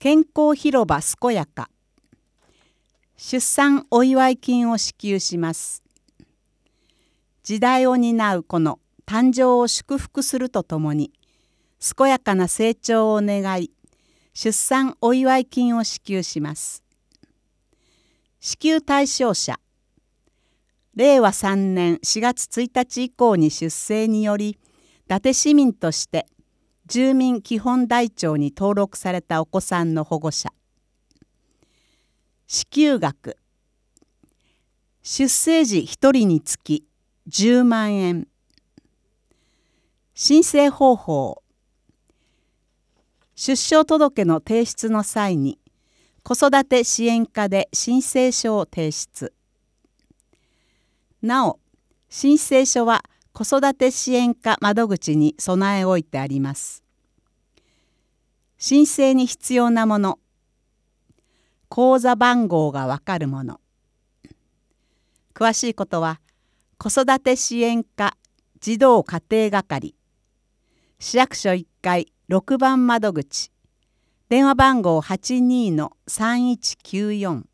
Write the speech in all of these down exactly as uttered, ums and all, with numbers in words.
健康広場健やか。出産お祝い金を支給します。時代を担う子の誕生を祝福するとともに、健やかな成長を願い、出産お祝い金を支給します。支給対象者、れいわさんねんしがつついたち以降に出生により、伊達市民として住民基本台帳に登録されたお子さんの保護者。支給額、出生時ひとりにつきじゅうまんえん。申請方法、出生届の提出の際に子育て支援課で申請書を提出。なお、申請書は子育て支援課窓口に備え置いてあります。申請に必要なもの、口座番号がわかるもの。詳しいことは、子育て支援課児童家庭係、市役所いっかいろくばん窓口、電話番号 はちにーのさんいちきゅうよん。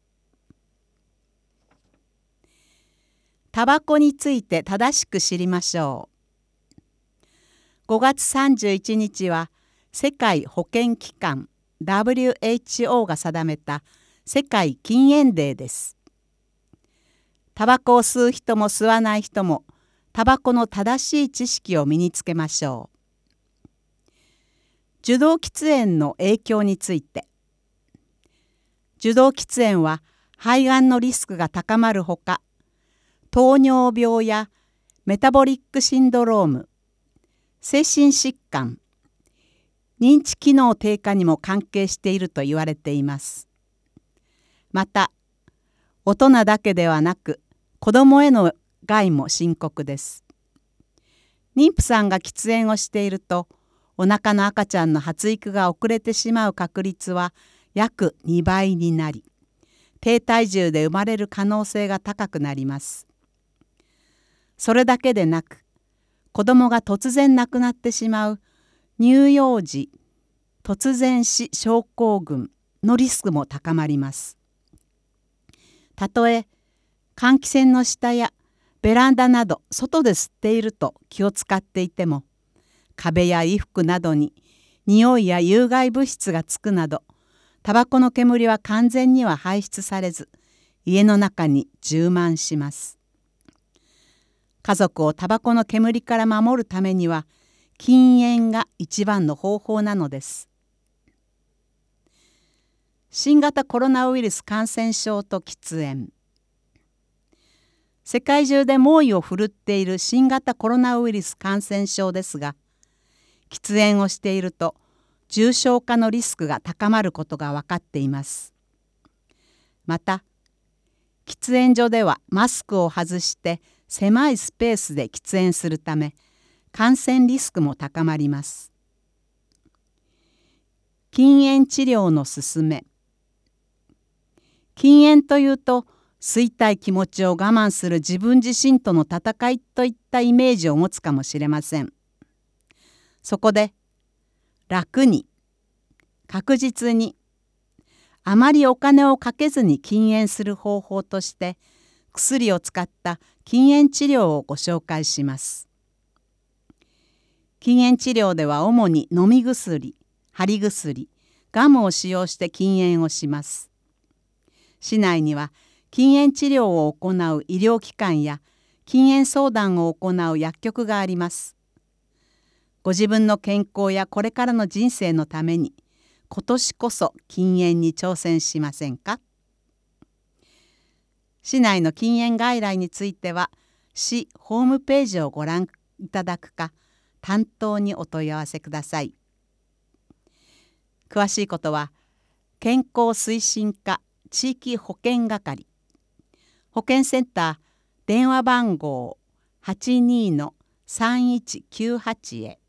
タバコについて正しく知りましょう。ごがつさんじゅういちにちは世界保健機関 ダブリューエイチオー が定めた世界禁煙デーです。タバコを吸う人も吸わない人もタバコの正しい知識を身につけましょう。受動喫煙の影響について。受動喫煙は肺がんのリスクが高まるほか、糖尿病やメタボリックシンドローム、精神疾患、認知機能低下にも関係していると言われています。また、大人だけではなく、子どもへの害も深刻です。妊婦さんが喫煙をしていると、お腹の赤ちゃんの発育が遅れてしまう確率は約にばいになり、低体重で生まれる可能性が高くなります。それだけでなく、子どもが突然亡くなってしまう乳幼児突然死症候群のリスクも高まります。たとえ換気扇の下やベランダなど外で吸っていると気を使っていても、壁や衣服などに匂いや有害物質がつくなど、タバコの煙は完全には排出されず、家の中に充満します。家族をタバコの煙から守るためには、禁煙が一番の方法なのです。新型コロナウイルス感染症と喫煙。世界中で猛威を振るっている新型コロナウイルス感染症ですが、喫煙をしていると重症化のリスクが高まることが分かっています。また、喫煙所ではマスクを外して狭いスペースで喫煙するため、感染リスクも高まります。禁煙治療の勧め。禁煙というと、吸いたい気持ちを我慢する自分自身との戦いといったイメージを持つかもしれません。そこで、楽に、確実に、あまりお金をかけずに禁煙する方法として、薬を使った禁煙治療をご紹介します。禁煙治療では主に飲み薬、貼り薬、ガムを使用して禁煙をします。市内には禁煙治療を行う医療機関や禁煙相談を行う薬局があります。ご自分の健康やこれからの人生のために、今年こそ禁煙に挑戦しませんか？市内の禁煙外来については、市ホームページをご覧いただくか、担当にお問い合わせください。詳しいことは、健康推進課地域保健係、保健センター電話番号 はちにーのさんいちきゅうはち へ。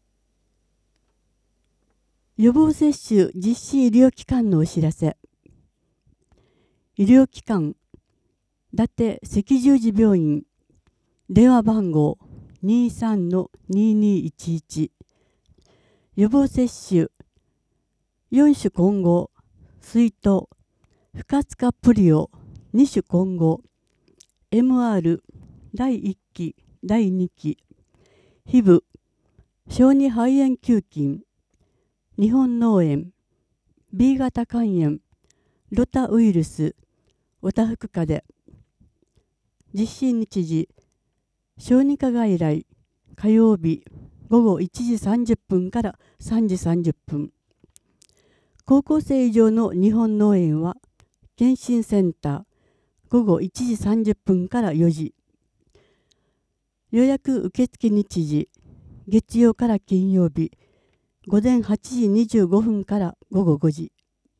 予防接種実施医療機関のお知らせ。医療機関伊達赤十字病院、電話番号 にーさんのにーにーいちいち。予防接種よん種混合水筒、不活化プリオ、に種混合、エムアール、だいいっき、だいにき、ヒブ、小児肺炎球菌、日本脳炎、B 型肝炎、ロタウイルス、おたふくかぜ。実施日時、小児科外来、火曜日、午後いちじさんじゅっぷんからさんじさんじゅっぷん。高校生以上の日本脳炎は、検診センター、午後いちじさんじゅっぷんからよじ。予約受付日時、月曜から金曜日、午前はちじにじゅうごふんから午後ごじ。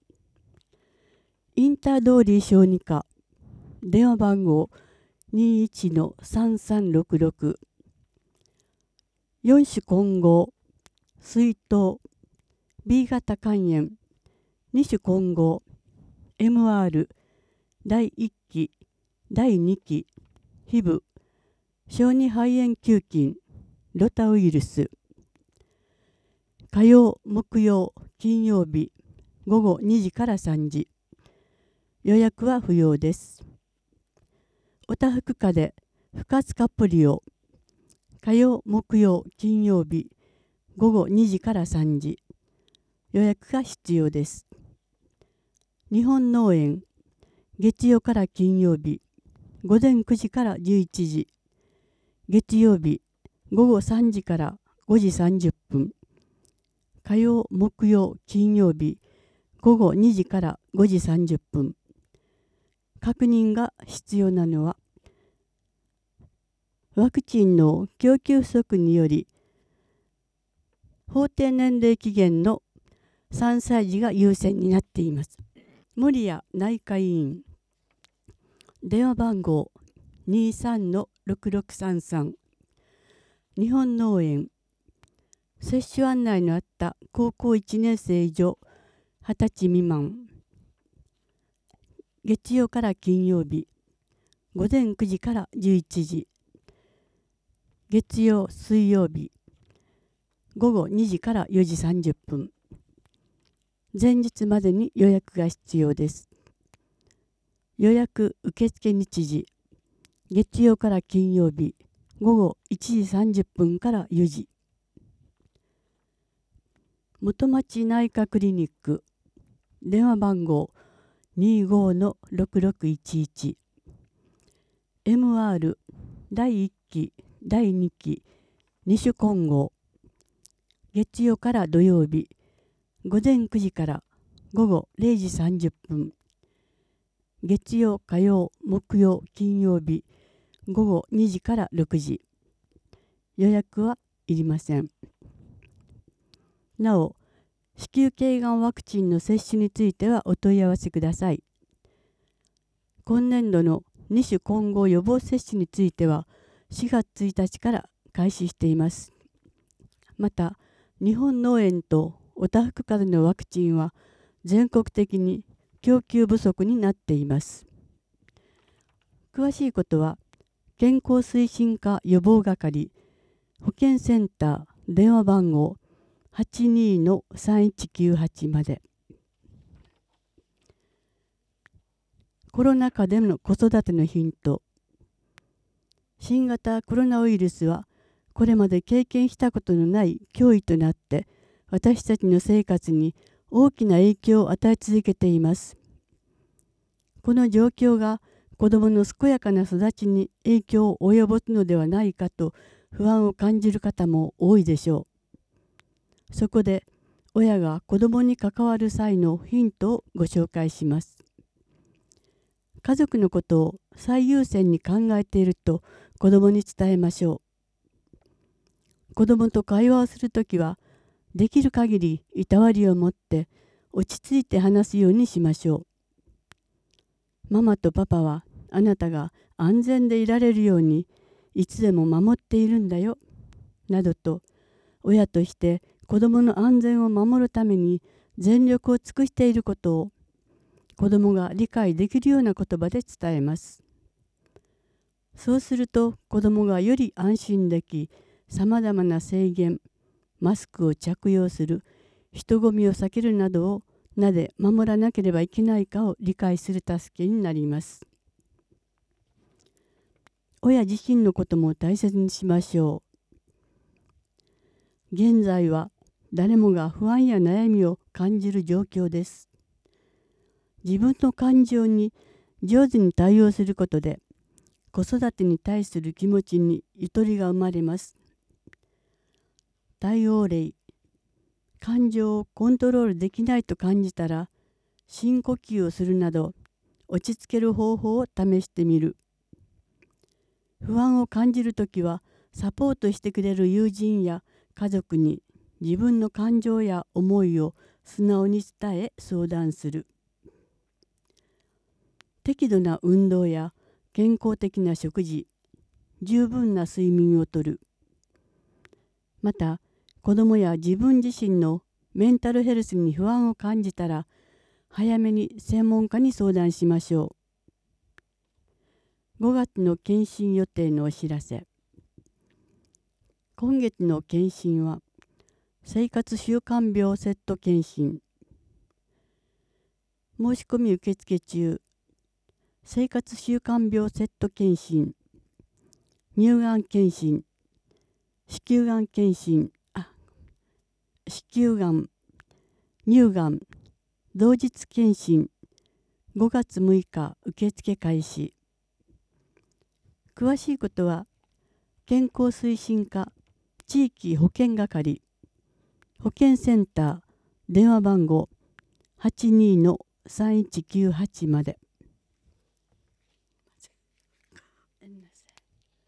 インター通り小児科、電話番号 にいちのさんさんろくろく。よん種混合、水筒、B 型肝炎、に種混合、エムアール、だいいっき、だいにき、ヒブ、小児肺炎球菌、ロタウイルス。火曜、木曜、金曜日、午後にじからさんじ。予約は不要です。おたふくかぜ、不活化プリオ、火曜、木曜、金曜日、午後にじからさんじ。予約が必要です。日本脳炎、月曜から金曜日、午前くじからじゅういちじ。月曜日、午後さんじからごじさんじゅっぷん。火曜、木曜、金曜日、午後にじからごじさんじゅっぷん。確認が必要なのは、ワクチンの供給不足により、法定年齢期限のさんさい児が優先になっています。守谷内科医院、電話番号 にさんのろくろくさんさん。日本脳炎、接種案内のあった高校いちねん生以上、はたち未満。月曜から金曜日、午前くじからじゅういちじ。月曜、水曜日、午後にじからよじさんじゅっぷん。前日までに予約が必要です。予約受付日時、月曜から金曜日、午後いちじさんじゅっぷんからよじ。元町内科クリニック、電話番号 にじゅうごのろくろくいちいち。エムアール だいいっき、だいにき、に種混合。月曜から土曜日、午前くじから午後れいじさんじゅっぷん。月曜、火曜、木曜、金曜日、午後にじからろくじ。予約はいりません。なお、子宮頸がんワクチンの接種についてはお問い合わせください。今年度のに種混合予防接種についてはしがつついたちから開始しています。また、日本脳炎とおたふくかぜのワクチンは全国的に供給不足になっています。詳しいことは、健康推進課予防係、保健センター電話番号 はちにのさんいちきゅうはち まで。コロナ禍での子育てのヒント。新型コロナウイルスはこれまで経験したことのない脅威となって私たちの生活に大きな影響を与え続けています。この状況が子どもの健やかな育ちに影響を及ぼすのではないかと不安を感じる方も多いでしょう。そこで親が子どもに関わる際のヒントをご紹介します。家族のことを最優先に考えていると子どもに伝えましょう。子どもと会話をするときはできる限りいたわりを持って落ち着いて話すようにしましょう。ママとパパはあなたが安全でいられるようにいつでも守っているんだよ、などと親として子どもの安全を守るために全力を尽くしていることを子どもが理解できるような言葉で伝えます。そうすると子どもがより安心でき、さまざまな制限、マスクを着用する、人混みを避けるなどをなぜ守らなければいけないかを理解する助けになります。親自身のことも大切にしましょう。現在は誰もが不安や悩みを感じる状況です。自分の感情に上手に対応することで、子育てに対する気持ちにゆとりが生まれます。対応例、感情をコントロールできないと感じたら、深呼吸をするなど、落ち着ける方法を試してみる。不安を感じるときは、サポートしてくれる友人や家族に自分の感情や思いを素直に伝え相談する。適度な運動や健康的な食事、十分な睡眠をとる。また、子どもや自分自身のメンタルヘルスに不安を感じたら、早めに専門家に相談しましょう。ごがつの検診予定のお知らせ。今月の検診は、生活習慣病セット検診。申し込み受付中。生活習慣病セット検診。乳がん検診。子宮がん検診。あ、子宮がん。乳がん。同日検診。ごがつむいか受付開始。詳しいことは、健康推進課地域保健係保健センター電話番号 はちにーのさんいちきゅうはち まで。